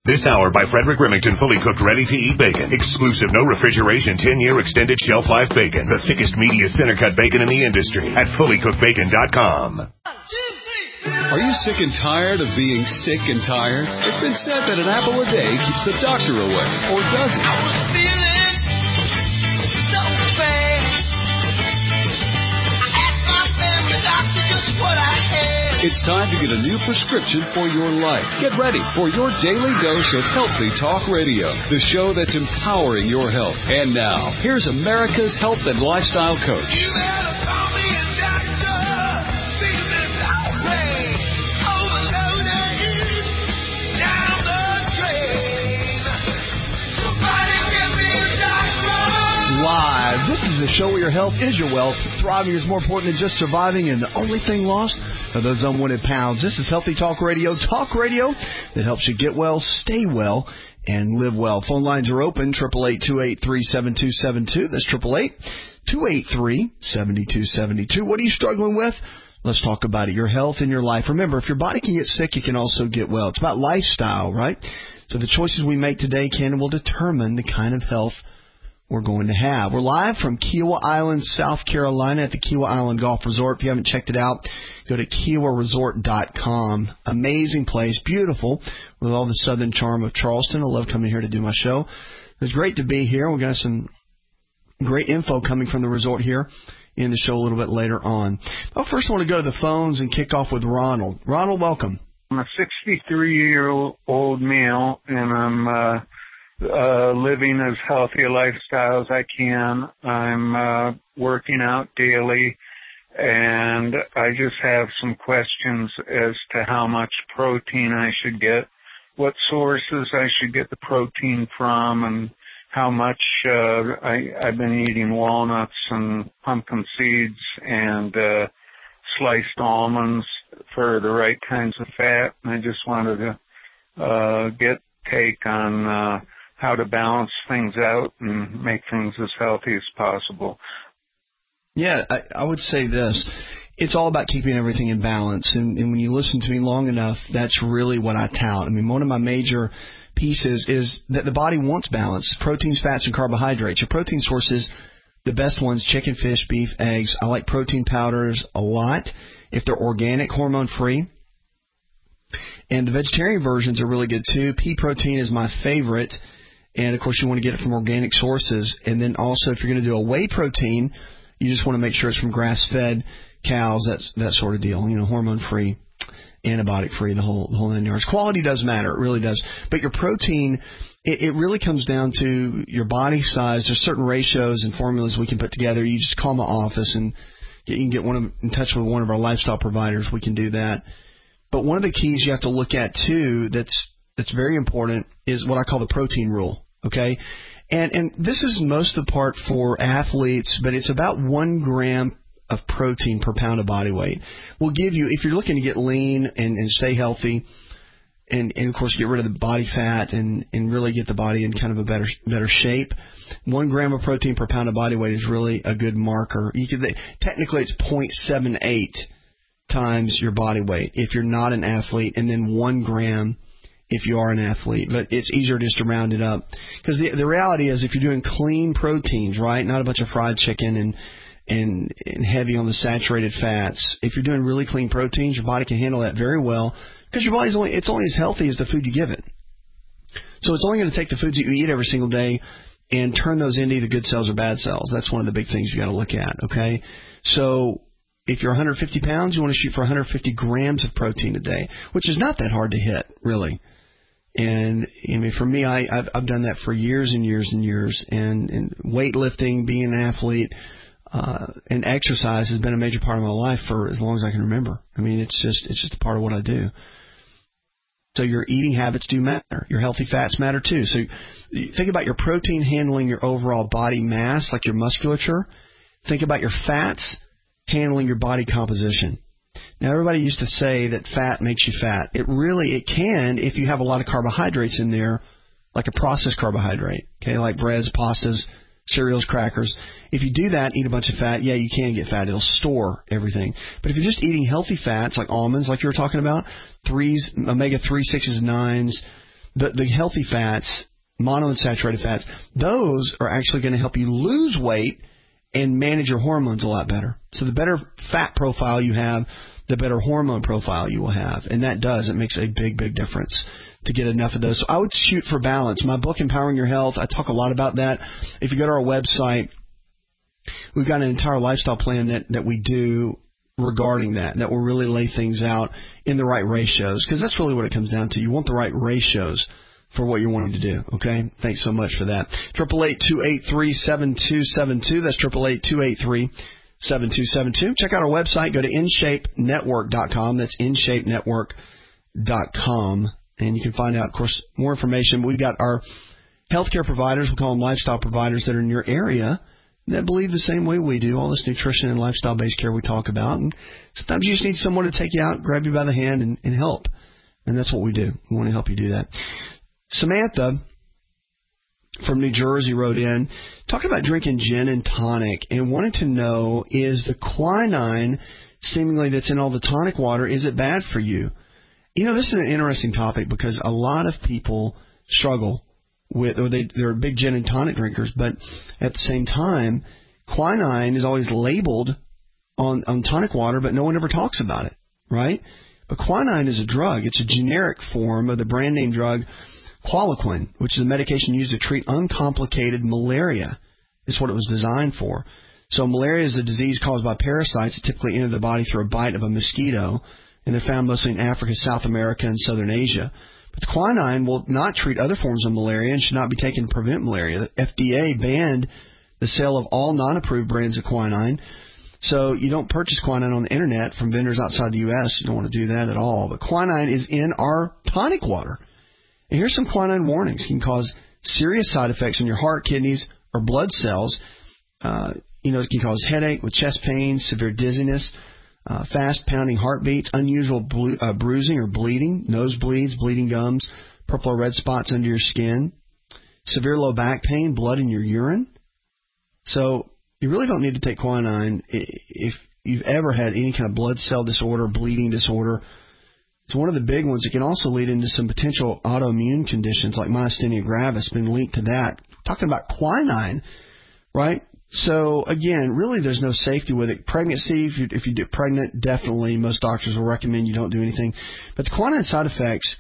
This hour by Frederick Remington, fully cooked, ready-to-eat bacon. Exclusive, no refrigeration, 10-year extended shelf life bacon. The thickest, meatiest, center-cut bacon in the industry at fullycookedbacon.com. Are you sick and tired of being sick and tired? It's been said that an apple a day keeps the doctor away, or does it? I was feeling so bad. I asked my family doctor just what I had. It's time to get a new prescription for your life. Get ready for your daily dose of Healthy Talk Radio, the show that's empowering your health. And now, here's America's health and lifestyle coach. You better call me a doctor. Feeling outraged, overloaded, down the drain. Somebody give me a doctor. Live. This is the show where your health is your wealth. Thriving is more important than just surviving, and the only thing lost are those unwanted pounds. This is Healthy Talk Radio that helps you get well, stay well, and live well. Phone lines are open, 888-283-7272. That's 888-283-7272. What are you struggling with? Let's talk about it. Your health and your life. Remember, if your body can get sick, you can also get well. It's about lifestyle, right? So the choices we make today can and will determine the kind of health we're going to have. We're live from Kiawah Island, South Carolina at the Kiawah Island Golf Resort. If you haven't checked it out, go to KiawahResort.com. Amazing place, beautiful, with all the southern charm of Charleston. I love coming here to do my show. It's great to be here. We've got some great info coming from the resort here in the show a little bit later on. But first I want to go to the phones and kick off with Ronald. Ronald, welcome. I'm a 63-year-old male, and I'm living as healthy a lifestyle as I can. I'm working out daily, and I just have some questions as to how much protein I should get, what sources I should get the protein from, and how much I've been eating walnuts and pumpkin seeds and sliced almonds for the right kinds of fat. And I just wanted to get take on how to balance things out and make things as healthy as possible. Yeah, I would say this. It's all about keeping everything in balance. And when you listen to me long enough, that's really what I tout. I mean, one of my major pieces is that the body wants balance. Proteins, fats, and carbohydrates. Your protein sources, the best ones, chicken, fish, beef, eggs. I like protein powders a lot if they're organic, hormone-free. And the vegetarian versions are really good, too. Pea protein is my favorite. And, of course, you want to get it from organic sources. And then also, if you're going to do a whey protein, you just want to make sure it's from grass-fed cows, that sort of deal, hormone-free, antibiotic-free, the whole 9 yards. Quality does matter. It really does. But your protein, it really comes down to your body size. There's certain ratios and formulas we can put together. You just call my office, and you can get in touch with one of our lifestyle providers. We can do that. But one of the keys you have to look at, too, that's very important is what I call the protein rule, okay? And this is most of the part for athletes, but it's about 1 gram of protein per pound of body weight. Will give you, if you're looking to get lean and stay healthy and, of course, get rid of the body fat and really get the body in kind of a better shape, 1 gram of protein per pound of body weight is really a good marker. Technically, it's 0.78 times your body weight if you're not an athlete, and then 1 gram if you are an athlete. But it's easier just to round it up. Because the reality is if you're doing clean proteins, right, not a bunch of fried chicken and heavy on the saturated fats, if you're doing really clean proteins, your body can handle that very well because your body's only as healthy as the food you give it. So it's only going to take the foods that you eat every single day and turn those into either good cells or bad cells. That's one of the big things you got to look at, okay? So if you're 150 pounds, you want to shoot for 150 grams of protein a day, which is not that hard to hit, really. And I mean, for me, I've done that for years and years and years. And weightlifting, being an athlete, and exercise has been a major part of my life for as long as I can remember. I mean, it's just a part of what I do. So your eating habits do matter. Your healthy fats matter too. So you think about your protein handling your overall body mass, like your musculature. Think about your fats handling your body composition. Now, everybody used to say that fat makes you fat. It can if you have a lot of carbohydrates in there, like a processed carbohydrate, okay, like breads, pastas, cereals, crackers. If you do that, eat a bunch of fat, yeah, you can get fat. It'll store everything. But if you're just eating healthy fats, like almonds, like you were talking about, omega-3, 6s, and 9s, the healthy fats, monounsaturated fats, those are actually going to help you lose weight and manage your hormones a lot better. So the better fat profile you have, the better hormone profile you will have. And it makes a big, big difference to get enough of those. So I would shoot for balance. My book, Empowering Your Health, I talk a lot about that. If you go to our website, we've got an entire lifestyle plan that we do regarding that will really lay things out in the right ratios, because that's really what it comes down to. You want the right ratios for what you're wanting to do, okay? Thanks so much for that. 888-283-7272. That's 888-283-7272. Check out our website. Go to InShapeNetwork.com. That's InShapeNetwork.com. And you can find out, of course, more information. We've got our healthcare providers, we call them lifestyle providers, that are in your area that believe the same way we do, all this nutrition and lifestyle-based care we talk about. And sometimes you just need someone to take you out, grab you by the hand, and help. And that's what we do. We want to help you do that. Samantha from New Jersey wrote in, talking about drinking gin and tonic, and wanted to know, is the quinine seemingly that's in all the tonic water, is it bad for you? You know, this is an interesting topic because a lot of people struggle with, or they're big gin and tonic drinkers, but at the same time, quinine is always labeled on tonic water, but no one ever talks about it, right? But quinine is a drug. It's a generic form of the brand name drug Qualiquin, which is a medication used to treat uncomplicated malaria. It's what it was designed for. So malaria is a disease caused by parasites that typically enter the body through a bite of a mosquito, and they're found mostly in Africa, South America, and Southern Asia. But the quinine will not treat other forms of malaria and should not be taken to prevent malaria. The FDA banned the sale of all non-approved brands of quinine. So you don't purchase quinine on the internet from vendors outside the U.S. You don't want to do that at all. But quinine is in our tonic water. And here's some quinine warnings. It can cause serious side effects on your heart, kidneys, or blood cells. It can cause headache with chest pain, severe dizziness, fast pounding heartbeats, unusual bruising or bleeding, nosebleeds, bleeding gums, purple or red spots under your skin, severe low back pain, blood in your urine. So you really don't need to take quinine if you've ever had any kind of blood cell disorder, bleeding disorder. It's one of the big ones. It can also lead into some potential autoimmune conditions like myasthenia gravis, been linked to that. We're talking about quinine, right? So, again, really there's no safety with it. Pregnancy, if you get pregnant, definitely most doctors will recommend you don't do anything. But the quinine side effects,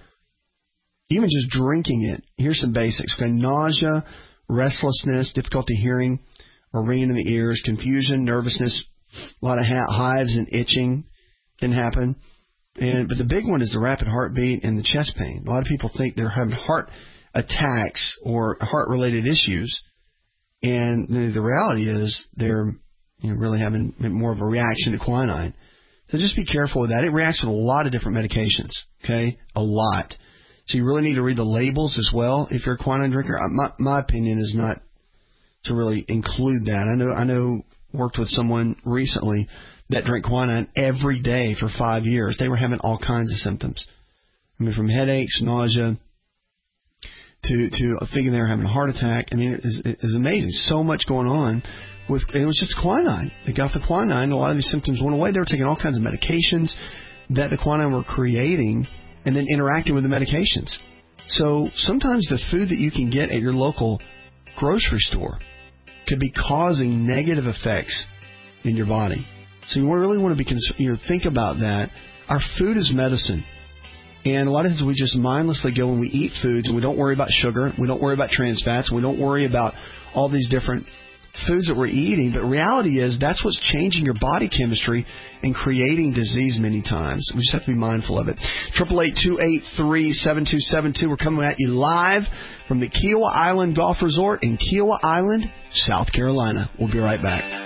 even just drinking it, here's some basics. Okay, nausea, restlessness, difficulty hearing or ringing in the ears, confusion, nervousness, a lot of hives and itching can happen. But the big one is the rapid heartbeat and the chest pain. A lot of people think they're having heart attacks or heart-related issues, and the reality is they're really having more of a reaction to quinine. So just be careful with that. It reacts with a lot of different medications, okay? A lot. So you really need to read the labels as well if you're a quinine drinker. My opinion is not to really include that. I know worked with someone recently that drank quinine every day for 5 years. They were having all kinds of symptoms. I mean, from headaches, nausea, to thinking they were having a heart attack. I mean, it was amazing. So much going on. It was just quinine. They got the quinine. A lot of these symptoms went away. They were taking all kinds of medications that the quinine were creating and then interacting with the medications. So sometimes the food that you can get at your local grocery store could be causing negative effects in your body. So you really want to be think about that. Our food is medicine. And a lot of times we just mindlessly go when we eat foods and we don't worry about sugar, we don't worry about trans fats, we don't worry about all these different foods that we're eating. But reality is that's what's changing your body chemistry and creating disease many times. We just have to be mindful of it. 888-283-7272. We're coming at you live from the Kiowa Island Golf Resort in Kiowa Island, South Carolina. We'll be right back.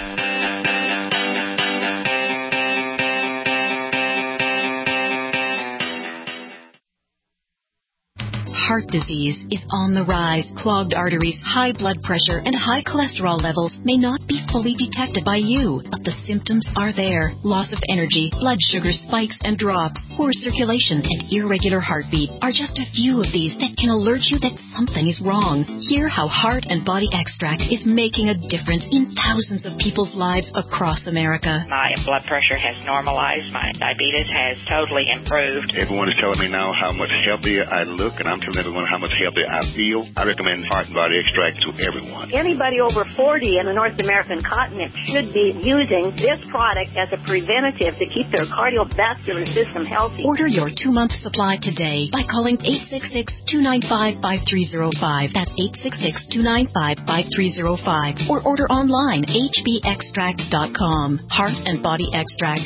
Heart disease is on the rise. Clogged arteries, high blood pressure, and high cholesterol levels may not be fully detected by you, but the symptoms are there. Loss of energy, blood sugar spikes and drops, poor circulation, and irregular heartbeat are just a few of these that can alert you that something is wrong. Hear how Heart and Body Extract is making a difference in thousands of people's lives across America. My blood pressure has normalized. My diabetes has totally improved. Everyone is telling me now how much healthier I look, and I'm telling telling everyone how much healthier I feel, I recommend Heart and Body Extract to everyone. Anybody over 40 in the North American continent should be using this product as a preventative to keep their cardiovascular system healthy. Order your 2-month supply today by calling 866-295-5305. That's 866-295-5305. Or order online, hbextract.com. Heart and Body Extract,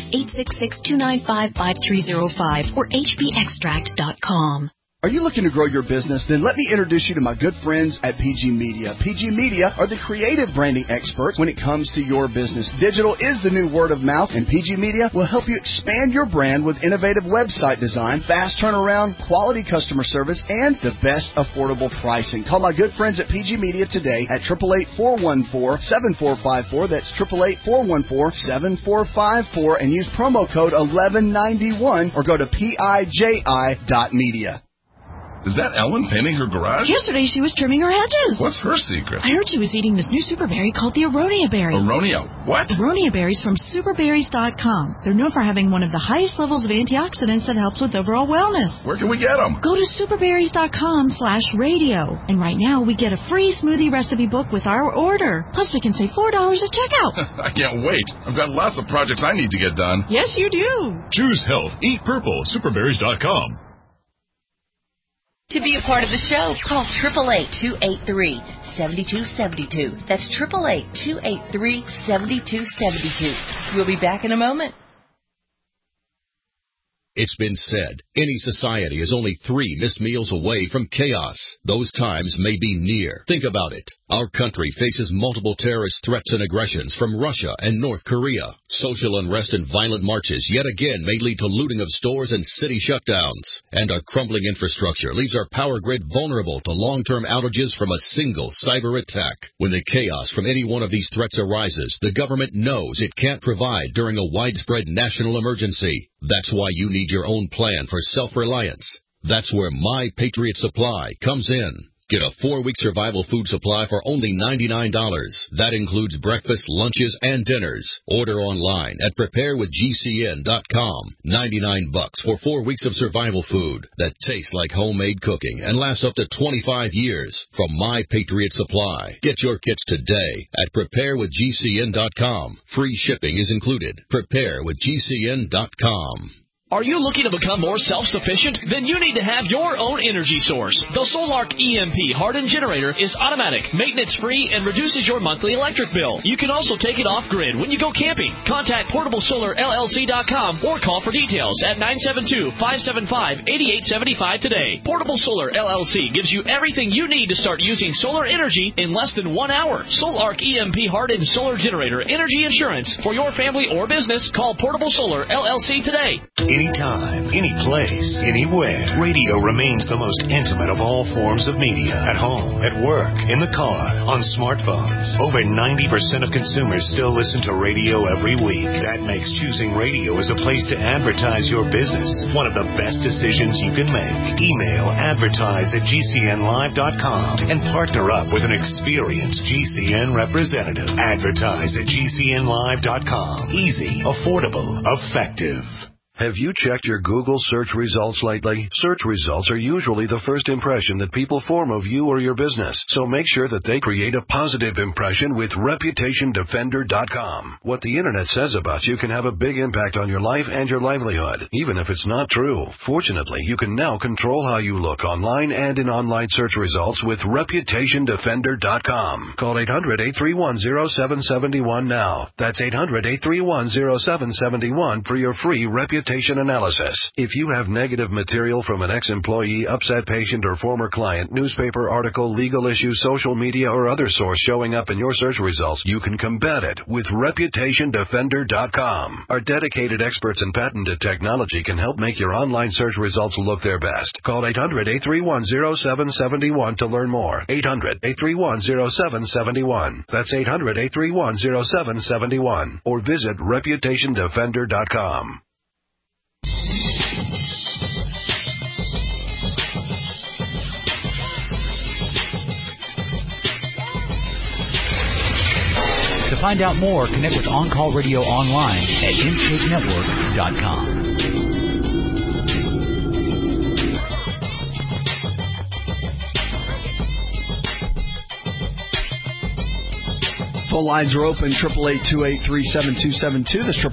866-295-5305 or hbextract.com. Are you looking to grow your business? Then let me introduce you to my good friends at PG Media. PG Media are the creative branding experts when it comes to your business. Digital is the new word of mouth, and PG Media will help you expand your brand with innovative website design, fast turnaround, quality customer service, and the best affordable pricing. Call my good friends at PG Media today at 888-414-7454. That's 888-414-7454, and use promo code 1191 or go to piji.media. Is that Ellen painting her garage? Yesterday she was trimming her hedges. What's her secret? I heard she was eating this new super berry called the Aronia berry. Aronia what? Aronia berries from superberries.com. They're known for having one of the highest levels of antioxidants that helps with overall wellness. Where can we get them? Go to superberries.com/radio. And right now we get a free smoothie recipe book with our order. Plus we can save $4 at checkout. I can't wait. I've got lots of projects I need to get done. Yes, you do. Choose health. Eat purple. Superberries.com. To be a part of the show, call 888-283-7272. That's 888-283-7272. We'll be back in a moment. It's been said, any society is only 3 missed meals away from chaos. Those times may be near. Think about it. Our country faces multiple terrorist threats and aggressions from Russia and North Korea. Social unrest and violent marches yet again may lead to looting of stores and city shutdowns. And our crumbling infrastructure leaves our power grid vulnerable to long-term outages from a single cyber attack. When the chaos from any one of these threats arises, the government knows it can't provide during a widespread national emergency. That's why you need your own plan for self-reliance. That's where My Patriot Supply comes in. Get a 4-week survival food supply for only $99. That includes breakfast, lunches, and dinners. Order online at preparewithgcn.com. $99 for 4 weeks of survival food that tastes like homemade cooking and lasts up to 25 years from My Patriot Supply. Get your kits today at preparewithgcn.com. Free shipping is included. Preparewithgcn.com. Are you looking to become more self-sufficient? Then you need to have your own energy source. The Solark EMP hardened generator is automatic, maintenance-free, and reduces your monthly electric bill. You can also take it off-grid when you go camping. Contact PortableSolarLLC.com or call for details at 972-575-8875 today. Portable Solar LLC gives you everything you need to start using solar energy in less than 1 hour. Solark EMP hardened solar generator energy insurance for your family or business. Call Portable Solar LLC today. Anytime, any place, anywhere, radio remains the most intimate of all forms of media. At home, at work, in the car, on smartphones. Over 90% of consumers still listen to radio every week. That makes choosing radio as a place to advertise your business one of the best decisions you can make. Email advertise@gcnlive.com and partner up with an experienced GCN representative. Advertise@gcnlive.com. Easy, affordable, effective. Have you checked your Google search results lately? Search results are usually the first impression that people form of you or your business, so make sure that they create a positive impression with ReputationDefender.com. What the Internet says about you can have a big impact on your life and your livelihood, even if it's not true. Fortunately, you can now control how you look online and in online search results with ReputationDefender.com. Call 800-831-0771 now. That's 800-831-0771 for your free reputation analysis. If you have negative material from an ex-employee, upset patient, or former client, newspaper article, legal issue, social media, or other source showing up in your search results, you can combat it with ReputationDefender.com. Our dedicated experts in patented technology can help make your online search results look their best. Call 800-831-0771 to learn more. 800-831-0771. That's 800-831-0771. Or visit ReputationDefender.com. To find out more, connect with On Call Radio online at InShapeNetwork.com. Phone lines are open, 888-283-7272. That's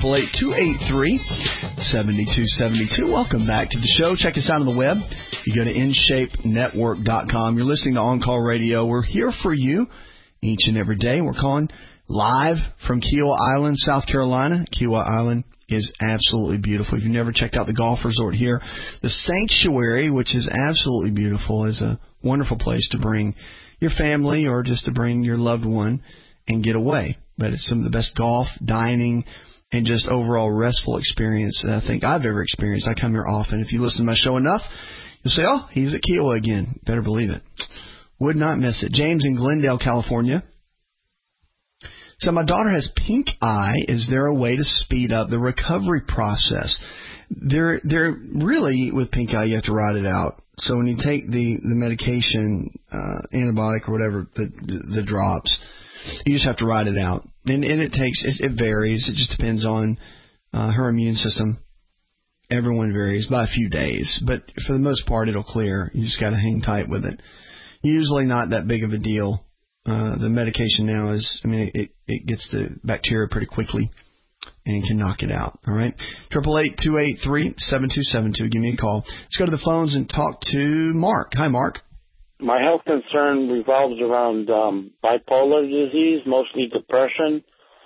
888-283-7272. Welcome back to the show. Check us out on the web. You go to InShapeNetwork.com. You're listening to On Call Radio. We're here for you each and every day. We're calling live from Kiowa Island, South Carolina. Kiowa Island is absolutely beautiful. If you've never checked out the golf resort here, the Sanctuary, which is absolutely beautiful, is a wonderful place to bring your family or just to bring your loved one and get away. But it's some of the best golf, dining, and just overall restful experience I think I've ever experienced. I come here often. If you listen to my show enough, you'll say, oh, he's at Kiowa again. Better believe it. Would not miss it. James in Glendale, California. So my daughter has pink eye. Is there a way to speed up the recovery process? There really, with pink eye, you have to ride it out. So when you take the medication, antibiotic or whatever, the drops, you just have to ride it out. And it varies. It just depends on her immune system. Everyone varies by a few days. But for the most part, it'll clear. You just got to hang tight with it. Usually not that big of a deal. The medication now it gets the bacteria pretty quickly and can knock it out. All right. 888-283-7272. Give me a call. Let's go to the phones and talk to Mark. Hi, Mark. My health concern revolves around bipolar disease, mostly depression.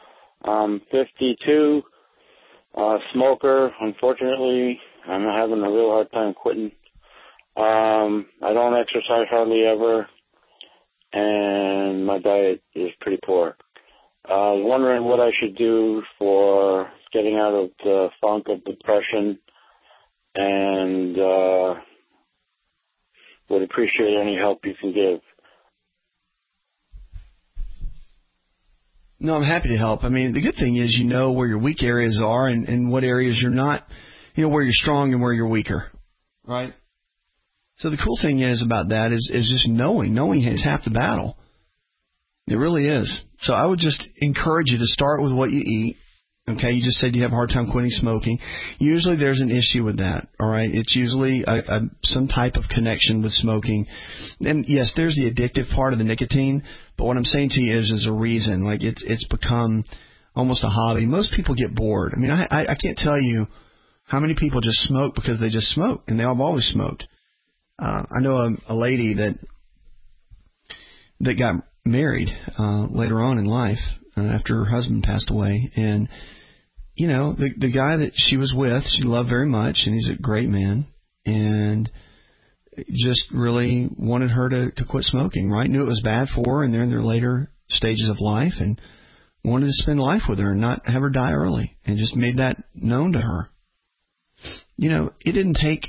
52, smoker. Unfortunately, I'm having a real hard time quitting. I don't exercise hardly ever, and my diet is pretty poor. I was wondering what I should do for getting out of the funk of depression, and would appreciate any help you can give. No, I'm happy to help. I mean, the good thing is you know where your weak areas are and what areas you're not, where you're strong and where you're weaker, right? So the cool thing is about that is just knowing. Knowing is half the battle. It really is. So I would just encourage you to start with what you eat. Okay, you just said you have a hard time quitting smoking. Usually there's an issue with that, all right? It's usually some type of connection with smoking. And, yes, there's the addictive part of the nicotine, but what I'm saying to you is there's a reason. Like, it's become almost a hobby. Most people get bored. I mean, I can't tell you how many people just smoke because they just smoke, and they have always smoked. I know a lady that got married later on in life after her husband passed away, and the guy that she was with, she loved very much, and he's a great man, and just really wanted her to quit smoking, right? Knew it was bad for her, and they're in their later stages of life, and wanted to spend life with her and not have her die early, and just made that known to her. It didn't take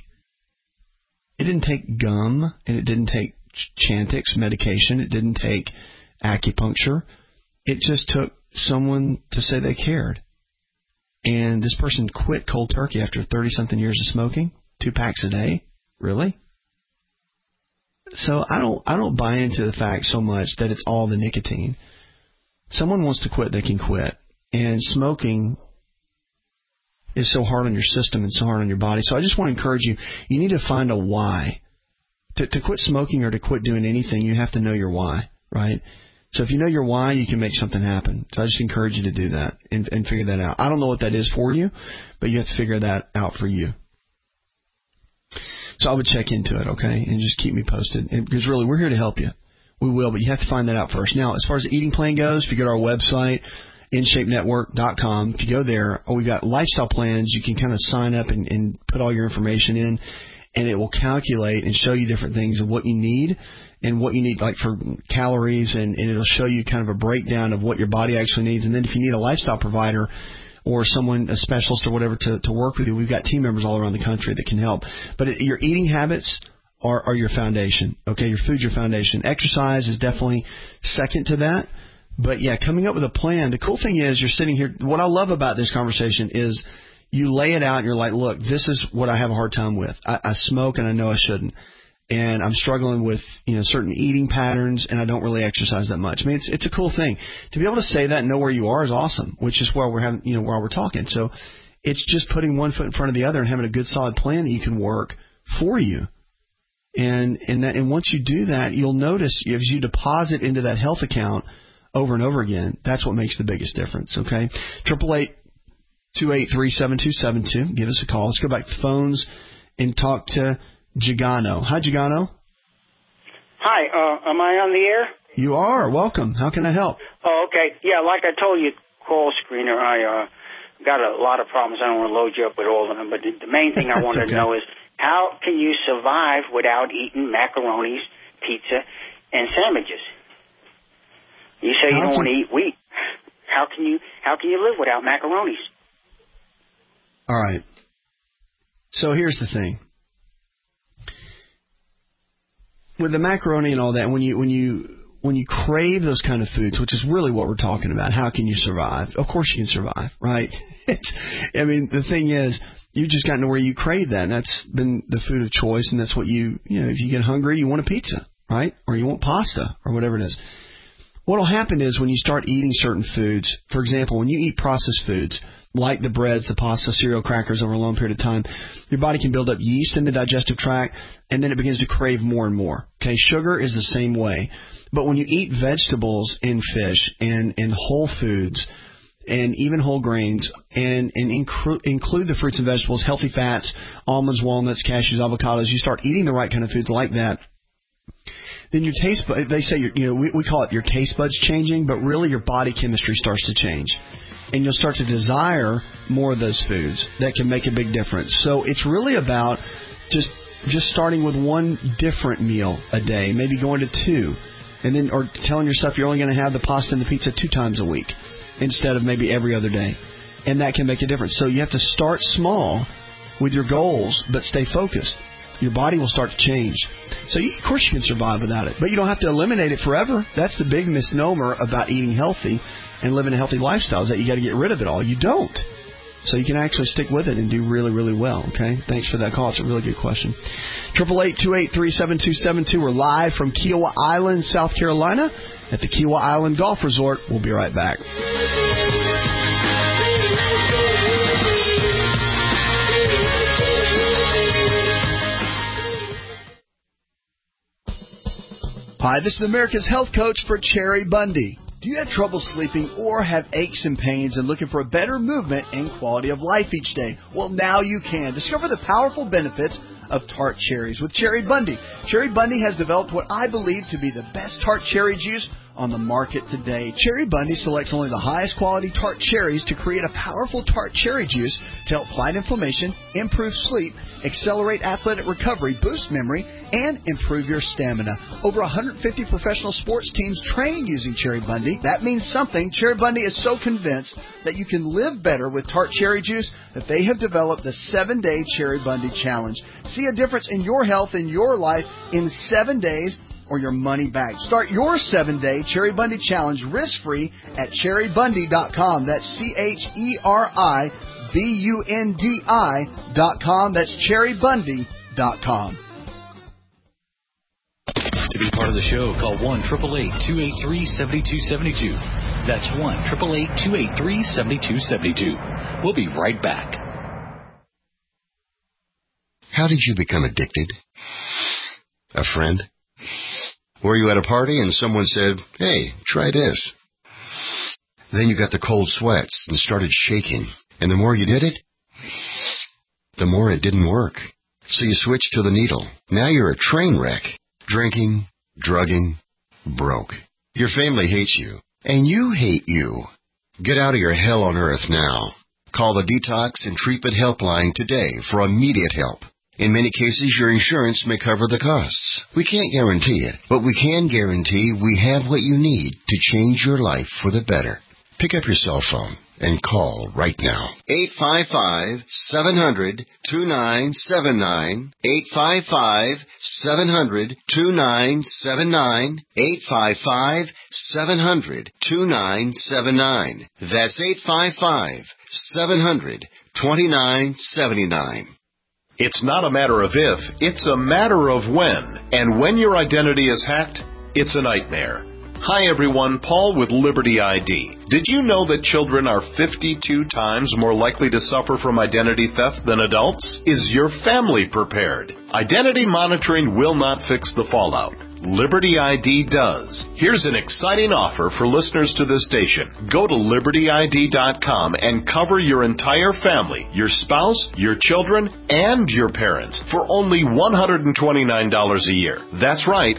gum, and it didn't take Chantix medication. It didn't take acupuncture. It just took someone to say they cared. And this person quit cold turkey after 30-something years of smoking, 2 packs a day. Really? So I don't buy into the fact so much that it's all the nicotine. Someone wants to quit, they can quit. And smoking is so hard on your system and so hard on your body. So I just want to encourage you, you need to find a why. To quit smoking or to quit doing anything, you have to know your why, right? So if you know your why, you can make something happen. So I just encourage you to do that and figure that out. I don't know what that is for you, but you have to figure that out for you. So I would check into it, okay, and just keep me posted. Because really, we're here to help you. We will, but you have to find that out first. Now, as far as the eating plan goes, if you go to our website, InShapeNetwork.com, if you go there, we've got lifestyle plans. You can kind of sign up and put all your information in, and it will calculate and show you different things of what you need and what you need, like for calories, and it'll show you kind of a breakdown of what your body actually needs. And then if you need a lifestyle provider or someone, a specialist or whatever, to work with you, we've got team members all around the country that can help. But your eating habits are your foundation. Okay, your food's your foundation. Exercise is definitely second to that. But, yeah, coming up with a plan. The cool thing is you're sitting here. What I love about this conversation is you lay it out and you're like, look, this is what I have a hard time with. I smoke and I know I shouldn't. And I'm struggling with, certain eating patterns, and I don't really exercise that much. I mean, it's a cool thing. To be able to say that and know where you are is awesome, which is where we're having, where we're talking. So it's just putting one foot in front of the other and having a good solid plan that you can work for you. And once you do that, you'll notice as you deposit into that health account over and over again, that's what makes the biggest difference, okay? 888-283-7272. Give us a call. Let's go back to the phones and talk to Gigano. Hi, Gigano. Hi, am I on the air? You are. Welcome. How can I help? Oh, okay. Yeah, like I told you, call screener, I got a lot of problems. I don't want to load you up with all of them, but the main thing I wanted to know is how can you survive without eating macaronis, pizza, and sandwiches? You say you don't want to eat wheat. How can you live without macaronis? All right. So here's the thing. With the macaroni and all that, when you crave those kind of foods, which is really what we're talking about, how can you survive? Of course you can survive, right? The thing is, you've just gotten to where you crave that, and that's been the food of choice, and that's what if you get hungry, you want a pizza, right? Or you want pasta, or whatever it is. What will happen is when you start eating certain foods, for example, when you eat processed foods, like the breads, the pasta, cereal, crackers over a long period of time, your body can build up yeast in the digestive tract, and then it begins to crave more and more. Okay, sugar is the same way. But when you eat vegetables and fish and whole foods and even whole grains and include the fruits and vegetables, healthy fats, almonds, walnuts, cashews, avocados, you start eating the right kind of foods like that, then your taste buds, they say, we call it your taste buds changing, but really your body chemistry starts to change. And you'll start to desire more of those foods that can make a big difference. So it's really about just starting with one different meal a day, maybe going to two, and then or telling yourself you're only going to have the pasta and the pizza 2 times a week instead of maybe every other day. And that can make a difference. So you have to start small with your goals, but stay focused. Your body will start to change. So of course you can survive without it, but you don't have to eliminate it forever. That's the big misnomer about eating healthy and living a healthy lifestyle, is that you got to get rid of it all. You don't. So you can actually stick with it and do really, really well, okay? Thanks for that call. It's a really good question. 888-283-7272. We're live from Kiowa Island, South Carolina at the Kiowa Island Golf Resort. We'll be right back. Hi, this is America's Health Coach for Cherry Bundy. Do you have trouble sleeping or have aches and pains and looking for a better movement and quality of life each day? Well, now you can. Discover the powerful benefits of tart cherries with Cherry Bundy. Cherry Bundy has developed what I believe to be the best tart cherry juice on the market today. Cherry Bundy selects only the highest quality tart cherries to create a powerful tart cherry juice to help fight inflammation, improve sleep, accelerate athletic recovery, boost memory, and improve your stamina. Over 150 professional sports teams train using Cherry Bundy. That means something. Cherry Bundy is so convinced that you can live better with tart cherry juice that they have developed the 7-Day Cherry Bundy Challenge. See a difference in your health and your life in 7 days or your money back. Start your 7-Day Cherry Bundy Challenge risk-free at cherrybundy.com. That's CherryBundi.com. That's cherrybundy.com. To be part of the show, call 1-888-283-7272. That's 1-888-283-7272. We'll be right back. How did you become addicted? A friend? Were you at a party and someone said, "Hey, try this"? Then you got the cold sweats and started shaking. And the more you did it, the more it didn't work. So you switched to the needle. Now you're a train wreck. Drinking, drugging, broke. Your family hates you. And you hate you. Get out of your hell on earth now. Call the Detox and Treatment Helpline today for immediate help. In many cases, your insurance may cover the costs. We can't guarantee it, but we can guarantee we have what you need to change your life for the better. Pick up your cell phone and call right now. 855-700-2979. 855-700-2979. 855-700-2979. That's 855-700-2979. It's not a matter of if, it's a matter of when. And when your identity is hacked, it's a nightmare. Hi everyone, Paul with Liberty ID. Did you know that children are 52 times more likely to suffer from identity theft than adults? Is your family prepared? Identity monitoring will not fix the fallout. Liberty ID does. Here's an exciting offer for listeners to this station. Go to LibertyID.com and cover your entire family, your spouse, your children, and your parents for only $129 a year. That's right,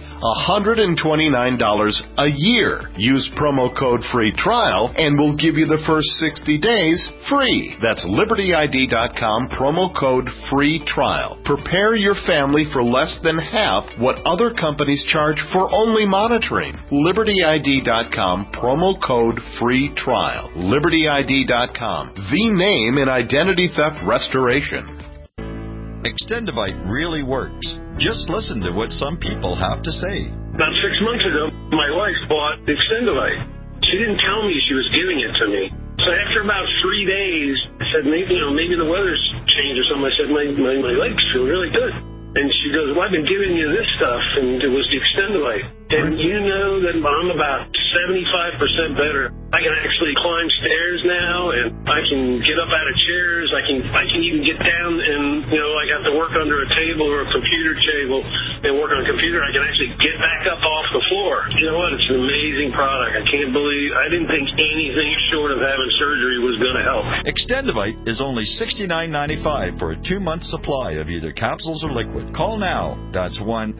$129 a year. Use promo code free trial and we'll give you the first 60 days free. That's LibertyID.com, promo code free trial. Prepare your family for less than half what other companies charge for only monitoring. LibertyID.com, promo code free trial. LibertyID.com, the name in identity theft restoration. Extendivite really works. Just listen to what some people have to say. About 6 months ago, my wife bought Extendivite. She didn't tell me she was giving it to me. So after about 3 days, I said, maybe the weather's changed or something. I said, my legs feel really good. And she goes, well, I've been giving you this stuff, and it was the Extendivite. And you know that I'm about 75% better. I can actually climb stairs now, and I can get up out of chairs. I can even get down and, I have to work under a table or a computer table and work on a computer. I can actually get back up off the floor. You know what? It's an amazing product. I didn't think anything short of having surgery was going to help. Extendivite is only $69.95 for a 2-month supply of either capsules or liquid. Call now. That's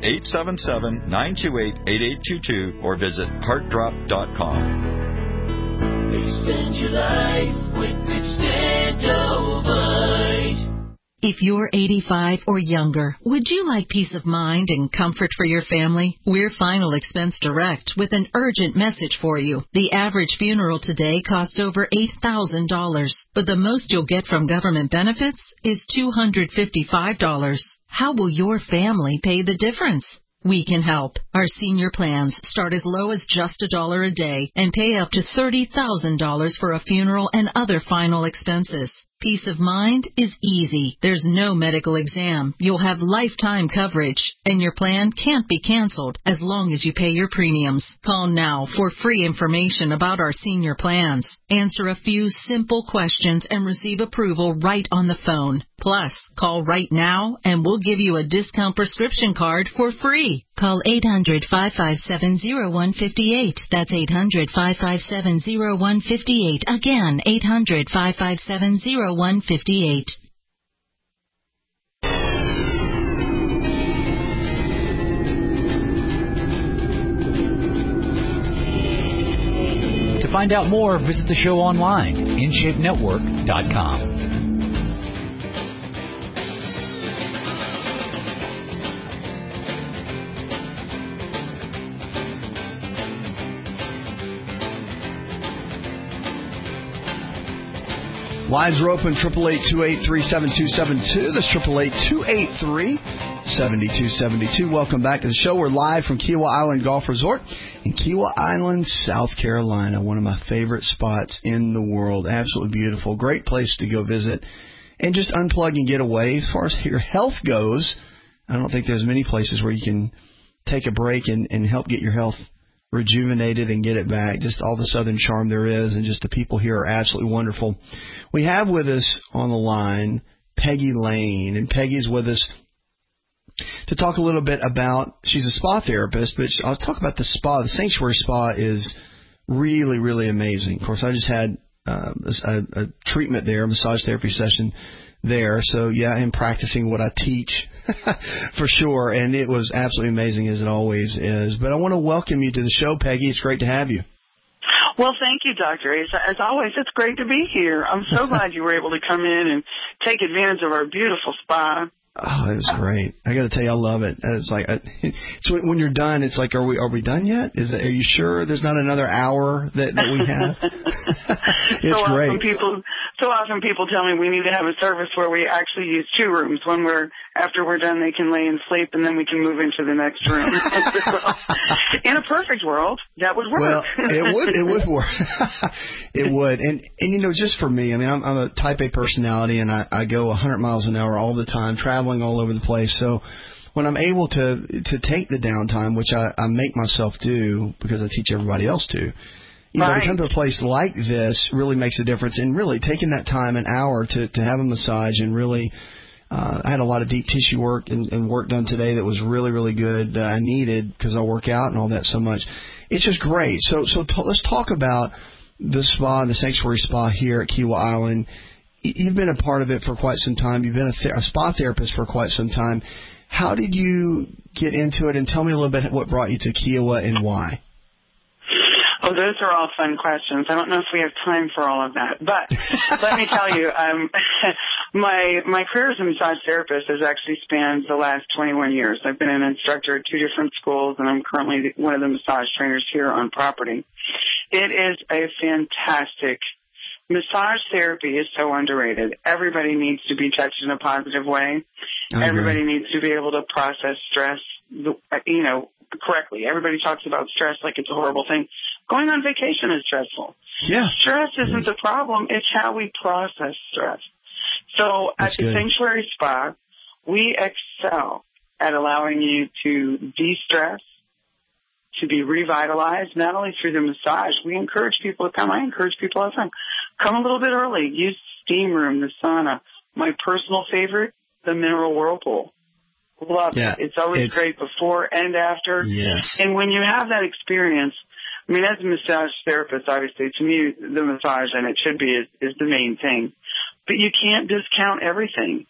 1-877-928-8822 or visit heartdrop.com. Extend your life with Extendivite. If you're 85 or younger, would you like peace of mind and comfort for your family? We're Final Expense Direct with an urgent message for you. The average funeral today costs over $8,000, but the most you'll get from government benefits is $255. How will your family pay the difference? We can help. Our senior plans start as low as just $1 a day and pay up to $30,000 for a funeral and other final expenses. Peace of mind is easy. There's no medical exam. You'll have lifetime coverage, and your plan can't be canceled as long as you pay your premiums. Call now for free information about our senior plans. Answer a few simple questions and receive approval right on the phone. Plus, call right now and we'll give you a discount prescription card for free. Call 800-557-0158. That's 800-557-0158. Again, 800-557-0158. To find out more, visit the show online, InShapeNetwork.com. Lines are open, 888-283-7272. That's 888-283-7272. Welcome back to the show. We're live from Kiawah Island Golf Resort in Kiawah Island, South Carolina. One of my favorite spots in the world. Absolutely beautiful. Great place to go visit and just unplug and get away. As far as your health goes, I don't think there's many places where you can take a break and help get your health rejuvenated and get it back. Just all the Southern charm there is, and just the people here are absolutely wonderful. We have with us on the line Peggy Lane, and Peggy's with us to talk a little bit about, she's a spa therapist, but I'll talk about the spa. The Sanctuary Spa is really, really amazing. Of course, I just had a treatment there, a massage therapy session there. So, yeah, I'm practicing what I teach for sure, and it was absolutely amazing, as it always is. But I want to welcome you to the show, Peggy. It's great to have you. Well, thank you, Dr. Ace. As always, it's great to be here. I'm so glad you were able to come in and take advantage of our beautiful spa. Oh, it was great. I got to tell you, I love it. It's like, so when you're done, it's like, are we done yet? Are you sure there's not another hour that we have? It's great. So often people tell me we need to have a service where we actually use 2 rooms. One where after we're done they can lay and sleep, and then we can move into the next room. In a perfect world, that would work. Well, it would work. It would. And just for me, I mean, I'm a type A personality, and I go 100 miles an hour all the time, traveling all over the place. So when I'm able to take the downtime, which I make myself do because I teach everybody else to, to come to a place like this really makes a difference. And really taking that time, an hour, to have a massage and really I had a lot of deep tissue work and work done today that was really, really good that I needed because I work out and all that so much. It's just great. So let's talk about the spa, the Sanctuary Spa here at Kiawah Island. You've been a part of it for quite some time. You've been a spa therapist for quite some time. How did you get into it? And tell me a little bit what brought you to Kiawah and why. Oh, those are all fun questions. I don't know if we have time for all of that, but let me tell you, my career as a massage therapist has actually spanned the last 21 years. I've been an instructor at 2 different schools, and I'm currently one of the massage trainers here on property. It is a fantastic massage therapy is so underrated. Everybody needs to be touched in a positive way. Everybody needs to be able to process stress, correctly. Everybody talks about stress like it's a horrible thing. Going on vacation is stressful. Yeah. Stress isn't the problem. It's how we process stress. So at the Sanctuary Spa, we excel at allowing you to de-stress, to be revitalized, not only through the massage. We encourage people to come. I encourage people all the time. Come a little bit early. Use the steam room, the sauna. My personal favorite, the mineral whirlpool. Love it. It's always great before and after. Yes. And when you have that experience, I mean, as a massage therapist, obviously, to me, the massage, and it should be, is the main thing. But you can't discount everything.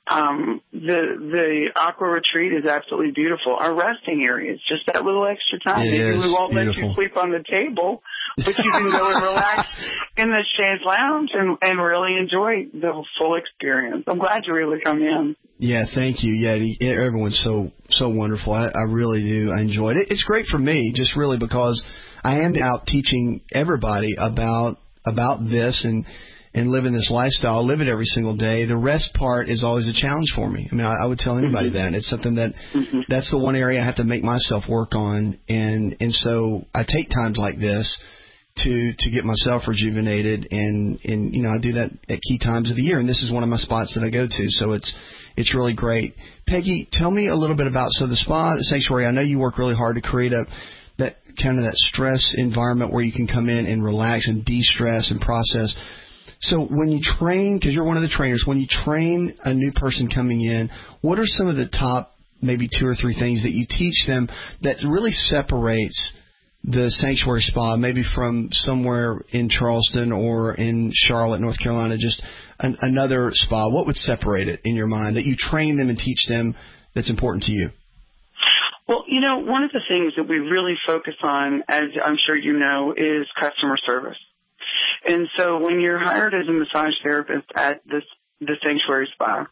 The Aqua Retreat is absolutely beautiful. Our resting area is just that little extra time. Maybe we won't let you sleep on the table, but you can go and relax in the chaise lounge and really enjoy the full experience. I'm glad you were able to come in. Yeah, thank you. Yeah, everyone's so wonderful. I really do. I enjoyed it. It's great for me, just really because I am out teaching everybody about this and living this lifestyle, live it every single day. The rest part is always a challenge for me. I mean, I would tell anybody that. It's something that's the one area I have to make myself work on. And so I take times like this to get myself rejuvenated. And I do that at key times of the year. And this is one of my spots that I go to. So it's really great. Peggy, tell me a little bit about, so the spa, the Sanctuary, I know you work really hard to create that stress environment where you can come in and relax and de-stress and process. So when you train, because you're one of the trainers, when you train a new person coming in, what are some of the top maybe 2 or 3 things that you teach them that really separates the Sanctuary Spa maybe from somewhere in Charleston or in Charlotte, North Carolina, just another spa? What would separate it in your mind that you train them and teach them that's important to you? Well, one of the things that we really focus on, as I'm sure you know, is customer service. And so when you're hired as a massage therapist at the Sanctuary Spa,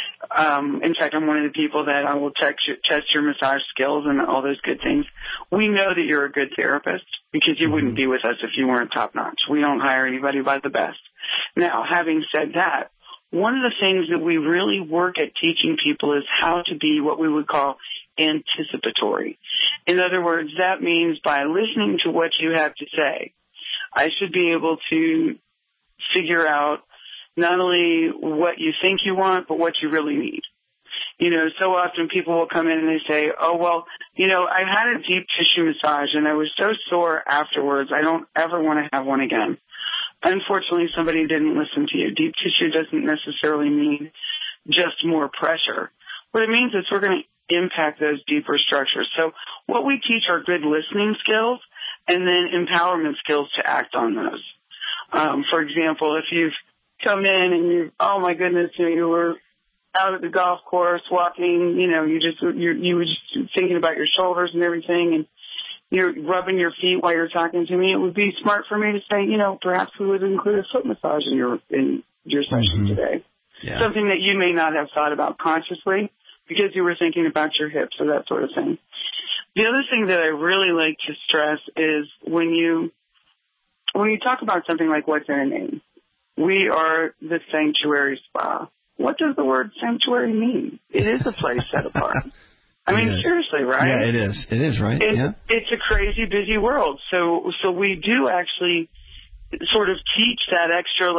in fact, I'm one of the people that I will test your massage skills and all those good things. We know that you're a good therapist because you wouldn't be with us if you weren't top notch. We don't hire anybody but the best. Now, having said that, one of the things that we really work at teaching people is how to be what we would call anticipatory. In other words, that means by listening to what you have to say, I should be able to figure out not only what you think you want, but what you really need. So often people will come in and they say, oh, well, I had a deep tissue massage and I was so sore afterwards, I don't ever want to have one again. Unfortunately, somebody didn't listen to you. Deep tissue doesn't necessarily mean just more pressure. What it means is we're going to impact those deeper structures. So what we teach are good listening skills and then empowerment skills to act on those. For example, if you've come in and oh my goodness, you were out at the golf course walking, you were just thinking about your shoulders and everything, and you're rubbing your feet while you're talking to me, it would be smart for me to say, perhaps we would include a foot massage in your session today. Yeah. Something that you may not have thought about consciously because you were thinking about your hips or that sort of thing. The other thing that I really like to stress is when you talk about something like what's in a name, we are the Sanctuary Spa. What does the word sanctuary mean? It is a place set apart. I mean, seriously, right? Yeah, it is. It is, right? It's a crazy busy world. So we do actually sort of teach that extra,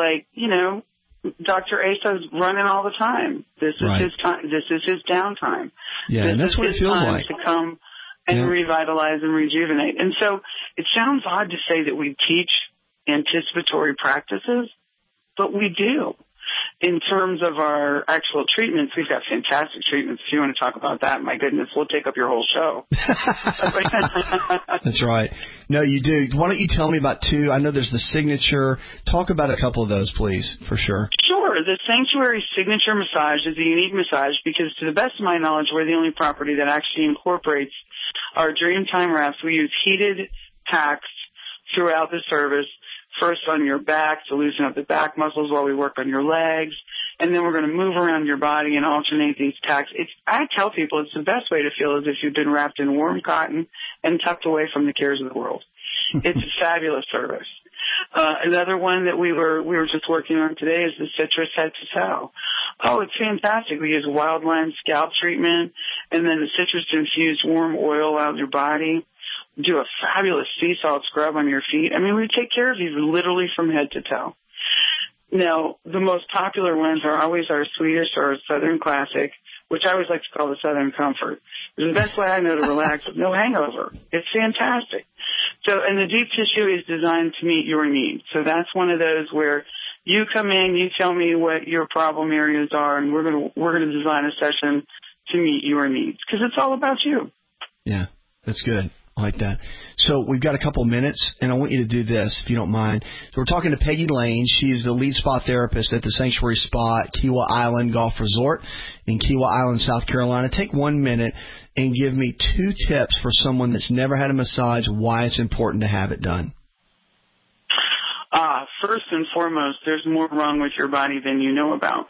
Dr. Asa's running all the time. This is his time. This is his downtime. Yeah, and that's what it feels like. To come and revitalize and rejuvenate. And so it sounds odd to say that we teach anticipatory practices, but we do. in terms of our actual treatments, we've got fantastic treatments. If you want to talk about that, my goodness, we'll take up your whole show. That's right. No, you do. Why don't you tell me about two? I know there's the Signature. Talk about a couple of those, please, for sure. Sure. The Sanctuary Signature Massage is a unique massage because, to the best of my knowledge, we're the only property that actually incorporates our Dreamtime wraps. We use heated packs throughout the service. First on your back to loosen up the back muscles while we work on your legs. And then we're going to move around your body and alternate these packs. I tell people it's the best way to feel as if you've been wrapped in warm cotton and tucked away from the cares of the world. It's a fabulous service. Another one that we were just working on today is the Citrus Head to Toe. Oh, it's fantastic. We use Wildline scalp treatment and then the citrus infused warm oil out of your body. Do a fabulous sea salt scrub on your feet. I mean, we take care of you literally from head to toe. Now, the most popular ones are always our Swedish or our Southern Classic, which I always like to call the Southern Comfort. It's the best way I know to relax with no hangover. It's fantastic. So, and the deep tissue is designed to meet your needs. So that's one of those where you come in, you tell me what your problem areas are, and we're gonna design a session to meet your needs because it's all about you. Yeah, that's good. I like that. So we've got a couple minutes, and I want you to do this, if you don't mind. So we're talking to Peggy Lane. She's the lead spa therapist at the Sanctuary Spa at Kiawah Island Golf Resort in Kiawah Island, South Carolina. Take 1 minute and give me 2 tips for someone that's never had a massage, why it's important to have it done. First and foremost, there's more wrong with your body than you know about.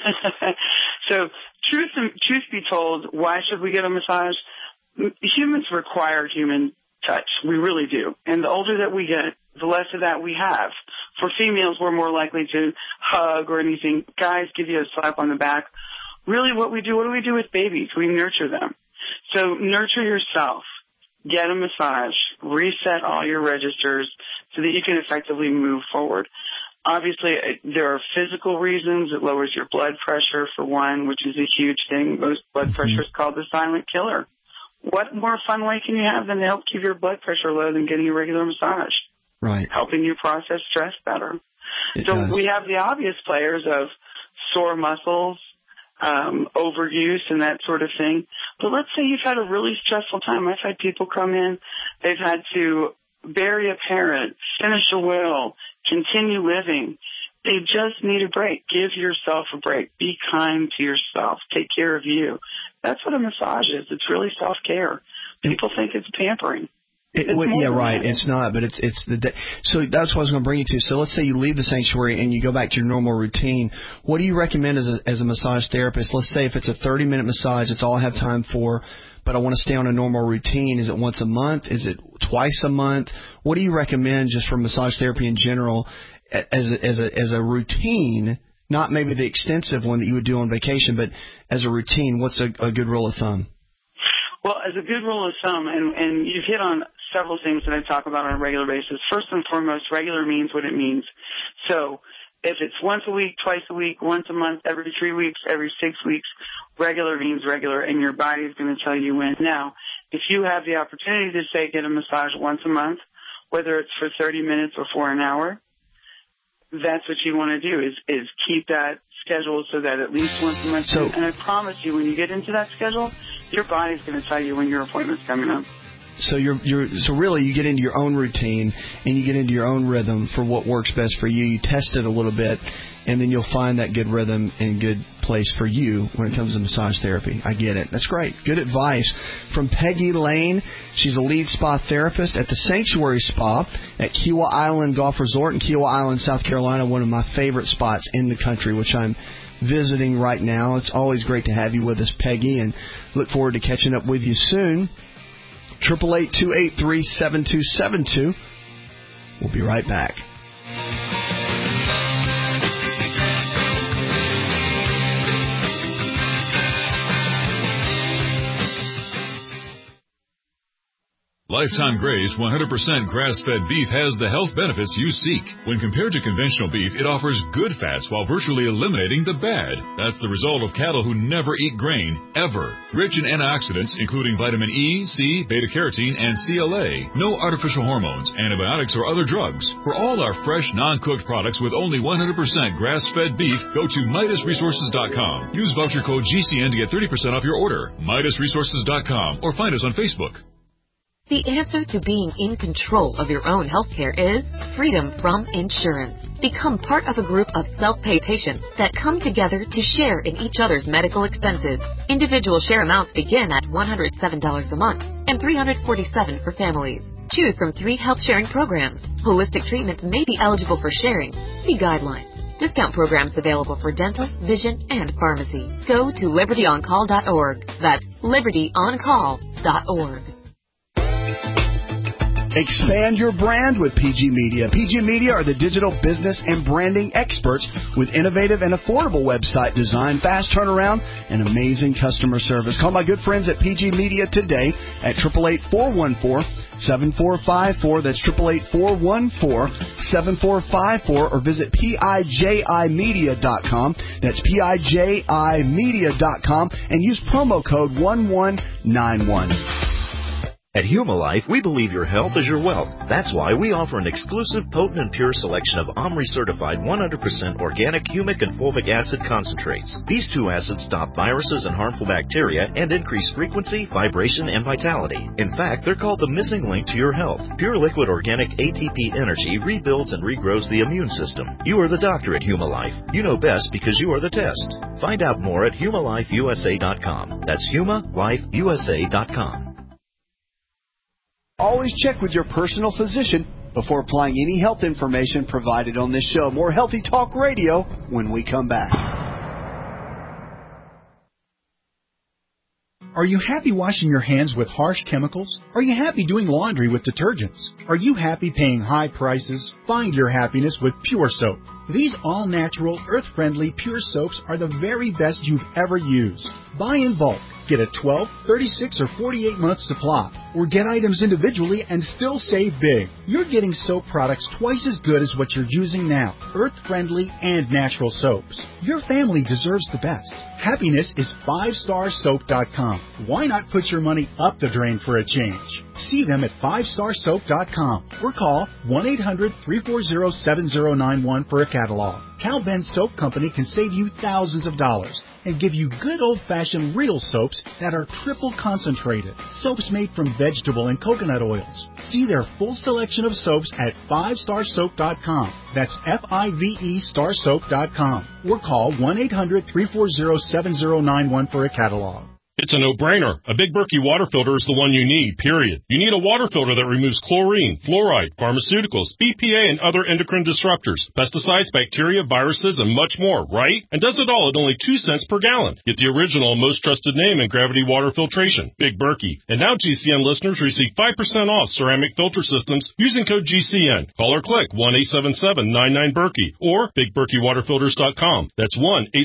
So truth be told, why should we get a massage? Humans require human touch. We really do. And the older that we get, the less of that we have. For females, we're more likely to hug or anything. Guys give you a slap on the back. Really what do we do with babies? We nurture them. So nurture yourself. Get a massage. Reset all your registers so that you can effectively move forward. Obviously, there are physical reasons. It lowers your blood pressure, for one, which is a huge thing. Most blood pressure is called the silent killer. What more fun way can you have than to help keep your blood pressure low than getting a regular massage? Right. Helping you process stress better. It So does. we have the obvious players of sore muscles, overuse and that sort of thing. But let's say you've had a really stressful time. I've had people come in, they've had to bury a parent, finish a will, continue living. They just need a break. Give yourself a break. Be kind to yourself. Take care of you. That's what a massage is. It's really self-care. People think it's pampering. Yeah, right. It's not, but it's so that's what I was going to bring you to. So let's say you leave the sanctuary and you go back to your normal routine. What do you recommend as a massage therapist? Let's say if it's a 30-minute massage, it's all I have time for, but I want to stay on a normal routine. Is it once a month? Is it twice a month? What do you recommend just for massage therapy in general as a routine? Not maybe the extensive one that you would do on vacation, but as a routine, what's a good rule of thumb? Well, as a good rule of thumb, and you've hit on several things that I talk about on a regular basis. First and foremost, regular means what it means. So if it's once a week, twice a week, once a month, every 3 weeks, every 6 weeks, regular means regular, and your body is going to tell you when. Now, if you have the opportunity to, say, get a massage once a month, whether it's for 30 minutes or for an hour, that's what you want to do is keep that schedule so that at least once a month. And I promise you, when you get into that schedule, your body's going to tell you when your appointment's coming up. So so really you get into your own routine and you get into your own rhythm for what works best for you. You test it a little bit, and then you'll find that good rhythm and good place for you when it comes to massage therapy. I get it. That's great. Good advice from Peggy Lane. She's a lead spa therapist at the Sanctuary Spa at Kiawah Island Golf Resort in Kiawah Island, South Carolina, one of my favorite spots in the country, which I'm visiting right now. It's always great to have you with us, Peggy, and look forward to catching up with you soon. 888-283-7272. We'll be right back. Lifetime Grazed 100% grass-fed beef has the health benefits you seek. When compared to conventional beef, it offers good fats while virtually eliminating the bad. That's the result of cattle who never eat grain, ever. Rich in antioxidants, including vitamin E, C, beta-carotene, and CLA. No artificial hormones, antibiotics, or other drugs. For all our fresh, non-cooked products with only 100% grass-fed beef, go to MidasResources.com. Use voucher code GCN to get 30% off your order. MidasResources.com or find us on Facebook. The answer to being in control of your own healthcare is freedom from insurance. Become part of a group of self-pay patients that come together to share in each other's medical expenses. Individual share amounts begin at $107 a month and $347 for families. Choose from 3 health sharing programs. Holistic treatments may be eligible for sharing. See guidelines. Discount programs available for dental, vision, and pharmacy. Go to libertyoncall.org. That's libertyoncall.org. Expand your brand with PG Media. PG Media are the digital business and branding experts with innovative and affordable website design, fast turnaround, and amazing customer service. Call my good friends at PG Media today at 888-414-7454. That's 888-414-7454, or visit PIJImedia.com. That's PIJImedia.com, and use promo code 1191. At Humalife, we believe your health is your wealth. That's why we offer an exclusive, potent, and pure selection of OMRI-certified 100% organic humic and fulvic acid concentrates. These 2 acids stop viruses and harmful bacteria and increase frequency, vibration, and vitality. In fact, they're called the missing link to your health. Pure liquid organic ATP energy rebuilds and regrows the immune system. You are the doctor at Humalife. You know best because you are the test. Find out more at HumalifeUSA.com. That's HumalifeUSA.com. Always check with your personal physician before applying any health information provided on this show. More Healthy Talk Radio when we come back. Are you happy washing your hands with harsh chemicals? Are you happy doing laundry with detergents? Are you happy paying high prices? Find your happiness with Pure Soap. These all-natural, earth-friendly Pure Soaps are the very best you've ever used. Buy in bulk. Get a 12, 36, or 48-month supply, or get items individually and still save big. You're getting soap products twice as good as what you're using now, earth-friendly and natural soaps. Your family deserves the best. Happiness is 5starsoap.com. Why not put your money up the drain for a change? See them at 5starsoap.com or call 1-800-340-7091 for a catalog. Cal Ben Soap Company can save you thousands of dollars and give you good old-fashioned real soaps that are triple concentrated. Soaps made from vegetable and coconut oils. See their full selection of soaps at 5starsoap.com. That's F-I-V-E starsoap.com. Or call 1-800-340-7091 for a catalog. It's a no-brainer. A Big Berkey water filter is the one you need, period. You need a water filter that removes chlorine, fluoride, pharmaceuticals, BPA, and other endocrine disruptors, pesticides, bacteria, viruses, and much more, right? And does it all at only 2 cents per gallon. Get the original and most trusted name in gravity water filtration, Big Berkey. And now GCN listeners receive 5% off ceramic filter systems using code GCN. Call or click 1-877-99-BERKEY or BigBerkeyWaterFilters.com. That's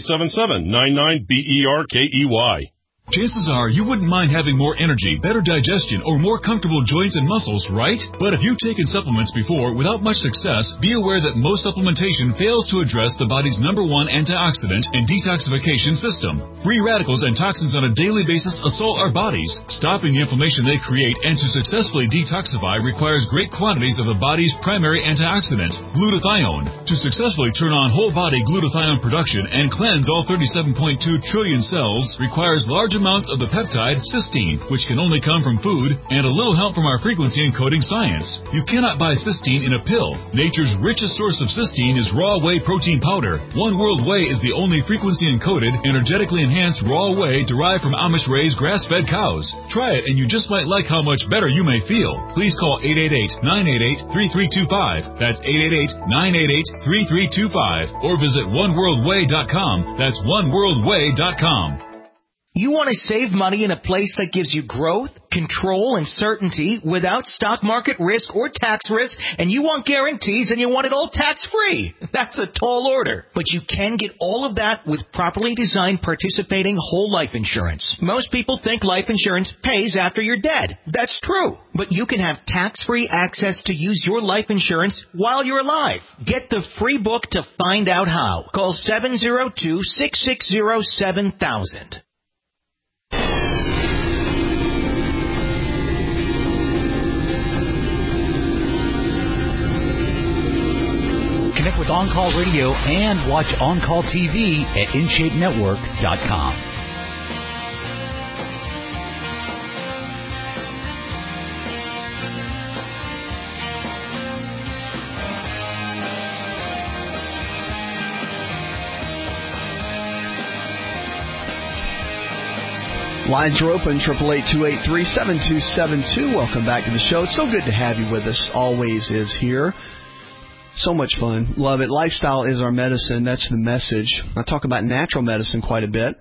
1-877-99-BERKEY. Chances are you wouldn't mind having more energy, better digestion, or more comfortable joints and muscles, right? But if you've taken supplements before without much success, be aware that most supplementation fails to address the body's #1 antioxidant and detoxification system. Free radicals and toxins on a daily basis assault our bodies. Stopping the inflammation they create and to successfully detoxify requires great quantities of the body's primary antioxidant, glutathione. To successfully turn on whole-body glutathione production and cleanse all 37.2 trillion cells requires large amounts of the peptide cysteine, which can only come from food, and a little help from our frequency encoding science. You cannot buy cysteine in a pill. Nature's richest source of cysteine is raw whey protein powder. One World Whey is the only frequency encoded, energetically enhanced raw whey derived from Amish-raised grass-fed cows. Try it and you just might like how much better you may feel. Please call 888-988-3325. That's 888-988-3325. Or visit oneworldwhey.com. That's oneworldwhey.com. You want to save money in a place that gives you growth, control, and certainty without stock market risk or tax risk, and you want guarantees and you want it all tax-free. That's a tall order. But you can get all of that with properly designed participating whole life insurance. Most people think life insurance pays after you're dead. That's true. But you can have tax-free access to use your life insurance while you're alive. Get the free book to find out how. Call 702-660-7000. Connect with On Call Radio and watch On Call TV at InShapeNetwork.com. Lines are open, 888-283-7272. Welcome back to the show. It's so good to have you with us. Always is here. So much fun. Love it. Lifestyle is our medicine. That's the message. I talk about natural medicine quite a bit.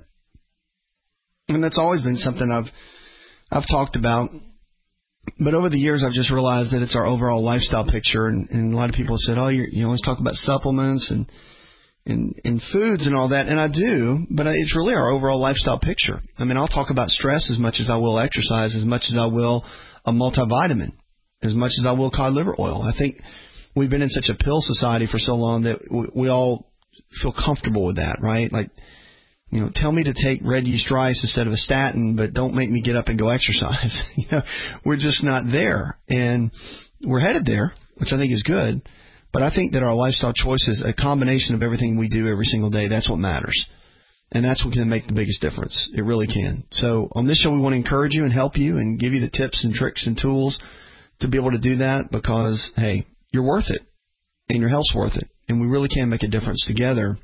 And that's always been something I've talked about. But over the years, I've just realized that it's our overall lifestyle picture. And a lot of people have said, oh, you always talk about supplements and foods and all that. And I do, but it's really our overall lifestyle picture. I mean, I'll talk about stress as much as I will exercise, as much as I will a multivitamin, as much as I will cod liver oil. I think we've been in such a pill society for so long that we all feel comfortable with that, right? Like, tell me to take red yeast rice instead of a statin, but don't make me get up and go exercise. We're just not there. And we're headed there, which I think is good. But I think that our lifestyle choices, a combination of everything we do every single day, that's what matters. And that's what can make the biggest difference. It really can. So on this show, we want to encourage you and help you and give you the tips and tricks and tools to be able to do that because, hey, you're worth it and your health's worth it. And we really can make a difference together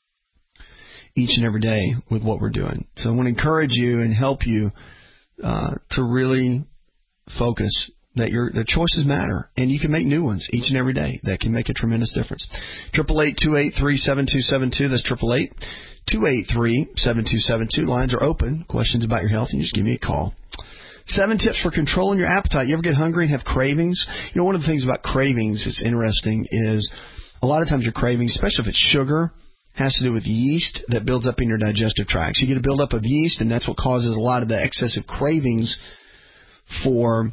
each and every day with what we're doing. So I want to encourage you and help you to really focus that the choices matter, and you can make new ones each and every day that can make a tremendous difference. 888-283-7272. That's 888-283-7272. Lines are open. Questions about your health, and you just give me a call. 7 tips for controlling your appetite. You ever get hungry and have cravings? One of the things about cravings that's interesting is a lot of times your cravings, especially if it's sugar, has to do with yeast that builds up in your digestive tract. So you get a buildup of yeast, and that's what causes a lot of the excessive cravings for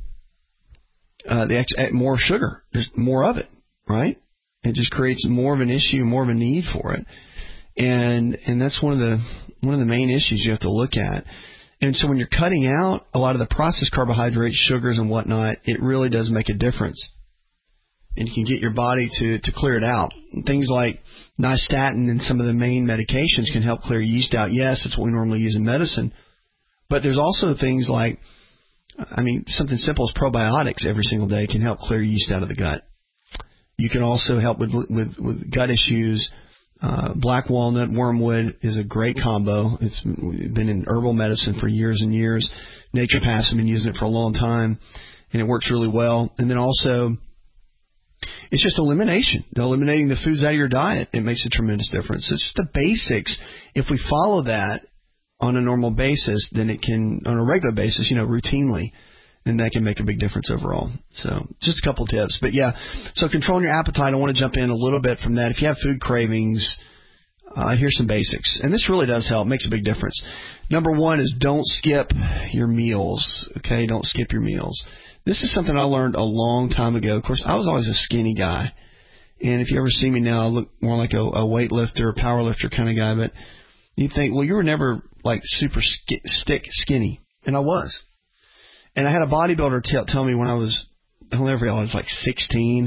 more sugar. There's more of it, right? It just creates more of an issue, more of a need for it, and that's one of the main issues you have to look at. And so when you're cutting out a lot of the processed carbohydrates, sugars, and whatnot, it really does make a difference, and you can get your body to clear it out. Things like nystatin and some of the main medications can help clear yeast out. Yes, it's what we normally use in medicine, but there's also things like something simple as probiotics every single day can help clear yeast out of the gut. You can also help with gut issues. Black walnut, wormwood is a great combo. It's been in herbal medicine for years and years. Naturopaths have been using it for a long time, and it works really well. And then also, it's just elimination. Eliminating the foods out of your diet, it makes a tremendous difference. It's just the basics. If we follow that on a normal basis, then it can, on a regular basis, routinely, and that can make a big difference overall. So just a couple tips. But yeah, so controlling your appetite, I want to jump in a little bit from that. If you have food cravings, here's some basics. And this really does help, makes a big difference. Number one is don't skip your meals. Okay, don't skip your meals. This is something I learned a long time ago. Of course, I was always a skinny guy. And if you ever see me now, I look more like a weightlifter, power lifter kind of guy. But you think, well, you were never like super skinny. And I was. And I had a bodybuilder tell me when I was like 17.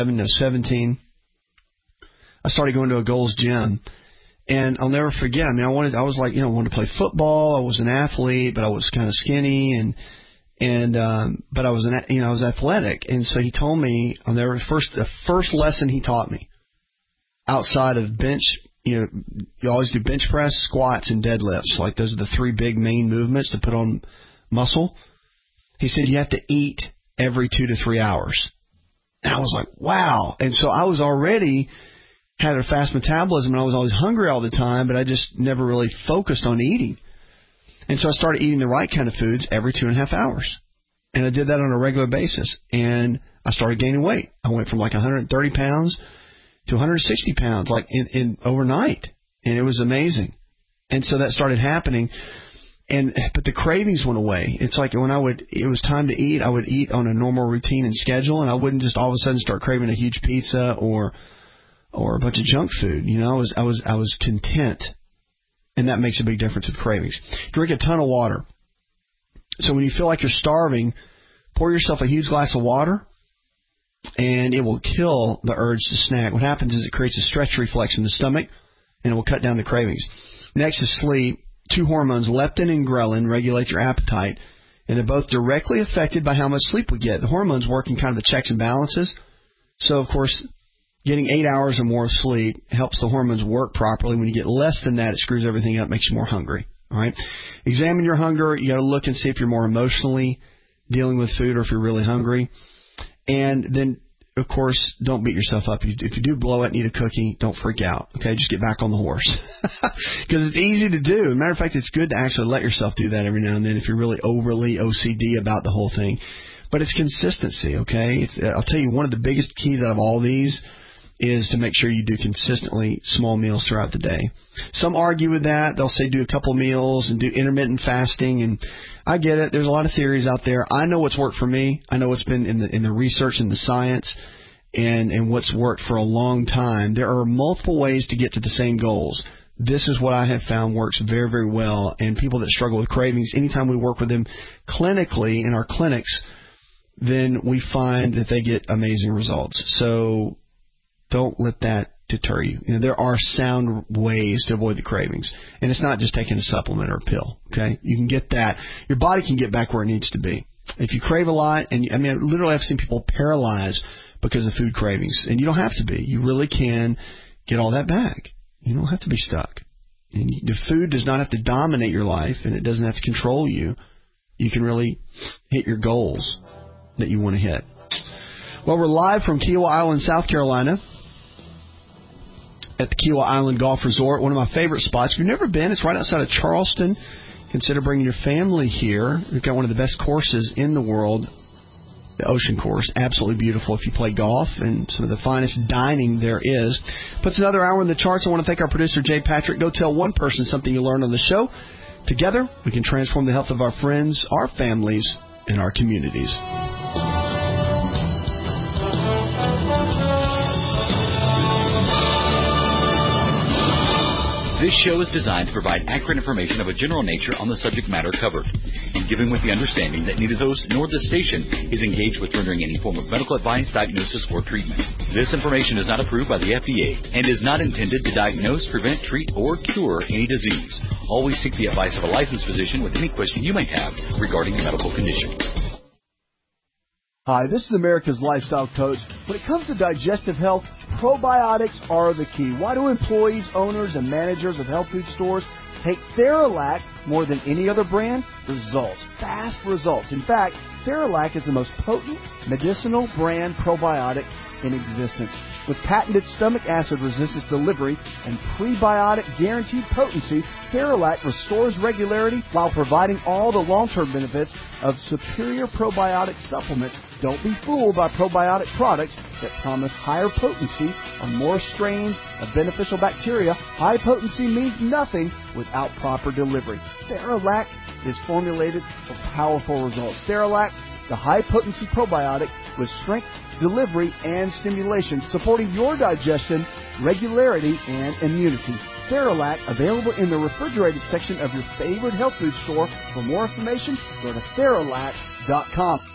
I started going to a Gold's Gym. And I'll never forget. I wanted to play football. I was an athlete, but I was kind of skinny but I was athletic. And so he told me the first lesson he taught me outside of bench, you always do bench press, squats, and deadlifts. Like those are the 3 big main movements to put on muscle. He said you have to eat every 2 to 3 hours. And I was like, wow. And so I was already had a fast metabolism, and I was always hungry all the time, but I just never really focused on eating. And so I started eating the right kind of foods every 2.5 hours. And I did that on a regular basis. And I started gaining weight. I went from like 130 pounds to 160 pounds, like in overnight. And it was amazing. And so that started happening. But the cravings went away. It's like when it was time to eat, I would eat on a normal routine and schedule, and I wouldn't just all of a sudden start craving a huge pizza or a bunch of junk food. You know, I was content. And that makes a big difference with cravings. Drink a ton of water. So when you feel like you're starving, pour yourself a huge glass of water, and it will kill the urge to snack. What happens is it creates a stretch reflex in the stomach, and it will cut down the cravings. Next is sleep. 2 hormones, leptin and ghrelin, regulate your appetite, and they're both directly affected by how much sleep we get. The hormones work in kind of the checks and balances. So, of course, getting 8 hours or more of sleep helps the hormones work properly. When you get less than that, it screws everything up, makes you more hungry. All right? Examine your hunger. You got to look and see if you're more emotionally dealing with food or if you're really hungry. And then, of course, don't beat yourself up. If you do blow it, need a cookie, don't freak out. Okay, just get back on the horse. Because it's easy to do. As a matter of fact, it's good to actually let yourself do that every now and then if you're really overly OCD about the whole thing. But it's consistency, okay? I'll tell you, one of the biggest keys out of all these is to make sure you do consistently small meals throughout the day. Some argue with that. They'll say do a couple meals and do intermittent fasting, and I get it. There's a lot of theories out there. I know what's worked for me. I know what's been in the research and the science and what's worked for a long time. There are multiple ways to get to the same goals. This is what I have found works very, very well. And people that struggle with cravings, anytime we work with them clinically in our clinics, then we find that they get amazing results. So don't let that deter you. You know, there are sound ways to avoid the cravings. And it's not just taking a supplement or a pill, okay? You can get that. Your body can get back where it needs to be. If you crave a lot, and I mean, literally I've seen people paralyzed because of food cravings. And you don't have to be. You really can get all that back. You don't have to be stuck. And the food does not have to dominate your life, and it doesn't have to control you. You can really hit your goals that you want to hit. Well, we're live from Kiawah Island, South Carolina, at the Kiawah Island Golf Resort, one of my favorite spots. If you've never been, it's right outside of Charleston. Consider bringing your family here. We've got one of the best courses in the world, the Ocean Course. Absolutely beautiful if you play golf, and some of the finest dining there is. Puts another hour in the charts. I want to thank our producer, Jay Patrick. Go tell one person something you learned on the show. Together, we can transform the health of our friends, our families, and our communities. This show is designed to provide accurate information of a general nature on the subject matter covered, and given with the understanding that neither the host nor the station is engaged with rendering any form of medical advice, diagnosis, or treatment. This information is not approved by the FDA and is not intended to diagnose, prevent, treat, or cure any disease. Always seek the advice of a licensed physician with any question you might have regarding a medical condition. Hi, this is America's Lifestyle Coach. When it comes to digestive health, probiotics are the key. Why do employees, owners, and managers of health food stores take Theralac more than any other brand? Results. Fast results. In fact, Theralac is the most potent medicinal brand probiotic in existence. With patented stomach acid resistance delivery and prebiotic guaranteed potency, Theralac restores regularity while providing all the long-term benefits of superior probiotic supplements. Don't be fooled by probiotic products that promise higher potency or more strains of beneficial bacteria. High potency means nothing without proper delivery. Theralac is formulated for powerful results. Theralac, the high-potency probiotic with strength, delivery, and stimulation, supporting your digestion, regularity, and immunity. Theralac, available in the refrigerated section of your favorite health food store. For more information, go to Theralac.com.